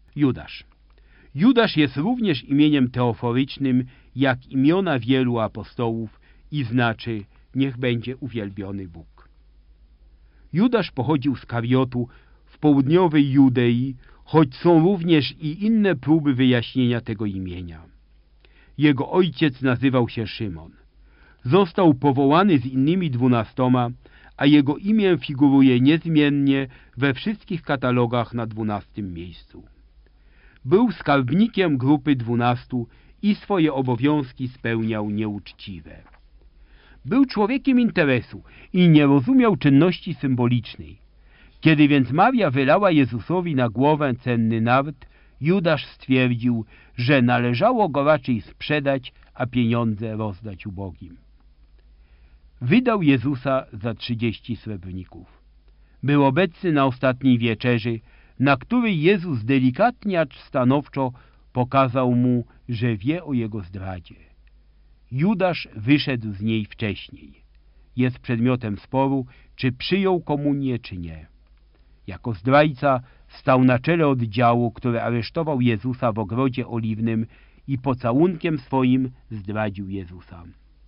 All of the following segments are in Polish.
Judasz. Judasz jest również imieniem teoforycznym, jak imiona wielu apostołów i znaczy niech będzie uwielbiony Bóg. Judasz pochodził z Kariotu w południowej Judei, choć są również i inne próby wyjaśnienia tego imienia. Jego ojciec nazywał się Szymon. Został powołany z innymi 12, a jego imię figuruje niezmiennie we wszystkich katalogach na 12. miejscu. Był skarbnikiem grupy 12 i swoje obowiązki spełniał nieuczciwe. Był człowiekiem interesu i nie rozumiał czynności symbolicznej. Kiedy więc Maria wylała Jezusowi na głowę cenny nart, Judasz stwierdził, że należało go raczej sprzedać, a pieniądze rozdać ubogim. Wydał Jezusa za 30 srebrników. Był obecny na ostatniej wieczerzy, na której Jezus delikatnie, acz stanowczo pokazał mu, że wie o jego zdradzie. Judasz wyszedł z niej wcześniej. Jest przedmiotem sporu, czy przyjął komunię, czy nie. Jako zdrajca stał na czele oddziału, który aresztował Jezusa w ogrodzie oliwnym i pocałunkiem swoim zdradził Jezusa.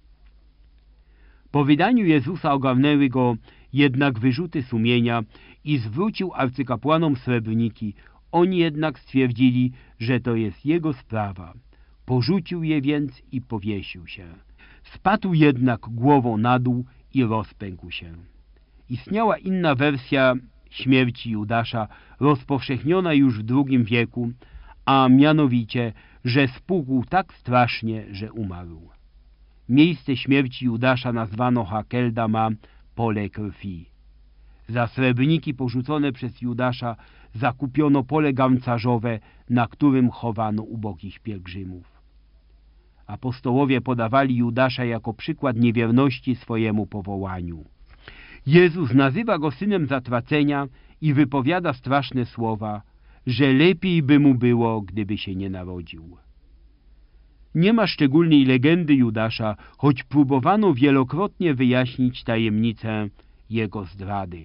Po wydaniu Jezusa ogarnęły go jednak wyrzuty sumienia i zwrócił arcykapłanom srebrniki. Oni jednak stwierdzili, że to jest jego sprawa. Porzucił je więc i powiesił się. Spadł jednak głową na dół i rozpękł się. Istniała inna wersja śmierci Judasza, rozpowszechniona już w II wieku, a mianowicie, że spuchł tak strasznie, że umarł. Miejsce śmierci Judasza nazwano Hakeldama, pole krwi. Za srebrniki porzucone przez Judasza zakupiono pole garncarzowe, na którym chowano ubogich pielgrzymów. Apostołowie podawali Judasza jako przykład niewierności swojemu powołaniu. Jezus nazywa go synem zatracenia i wypowiada straszne słowa, że lepiej by mu było, gdyby się nie narodził. Nie ma szczególnej legendy Judasza, choć próbowano wielokrotnie wyjaśnić tajemnicę jego zdrady.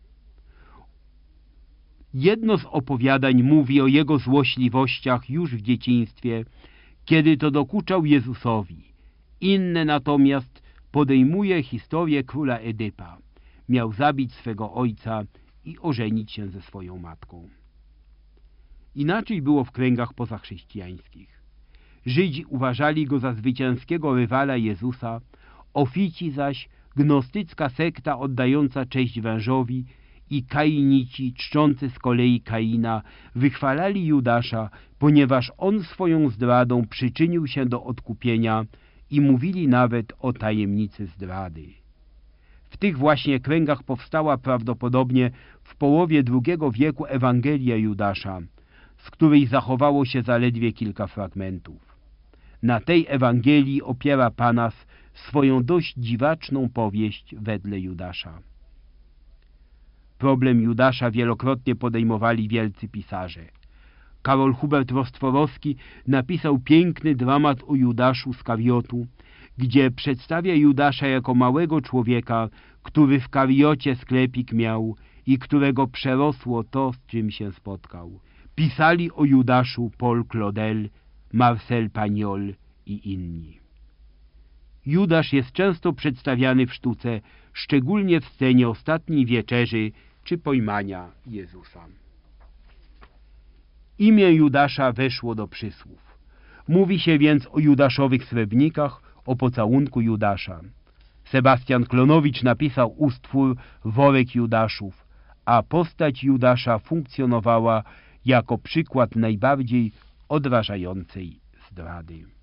Jedno z opowiadań mówi o jego złośliwościach już w dzieciństwie, kiedy to dokuczał Jezusowi. Inne natomiast podejmuje historię króla Edypa. Miał zabić swego ojca i ożenić się ze swoją matką. Inaczej było w kręgach pozachrześcijańskich. Żydzi uważali go za zwycięskiego rywala Jezusa, ofici zaś, gnostycka sekta oddająca cześć wężowi, i kainici, czczący z kolei Kaina, wychwalali Judasza, ponieważ on swoją zdradą przyczynił się do odkupienia i mówili nawet o tajemnicy zdrady. W tych właśnie kręgach powstała prawdopodobnie w połowie II wieku Ewangelia Judasza, z której zachowało się zaledwie kilka fragmentów. Na tej Ewangelii opiera Panas swoją dość dziwaczną powieść wedle Judasza. Problem Judasza wielokrotnie podejmowali wielcy pisarze. Karol Hubert Rostworowski napisał piękny dramat o Judaszu z Kariotu, gdzie przedstawia Judasza jako małego człowieka, który w Kariocie sklepik miał i którego przerosło to, z czym się spotkał. Pisali o Judaszu Paul Claudel, Marcel Pagnol i inni. Judasz jest często przedstawiany w sztuce, szczególnie w scenie ostatniej wieczerzy czy pojmania Jezusa. Imię Judasza weszło do przysłów. Mówi się więc o judaszowych srebrnikach, o pocałunku Judasza. Sebastian Klonowicz napisał utwór Worek Judaszów, a postać Judasza funkcjonowała jako przykład najbardziej odrażającej zdrady.